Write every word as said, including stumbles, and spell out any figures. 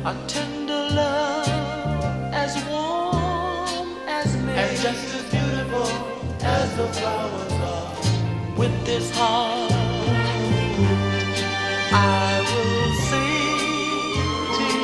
a tender love as warm as May, and just as beautiful as the flowers are. With this heart, I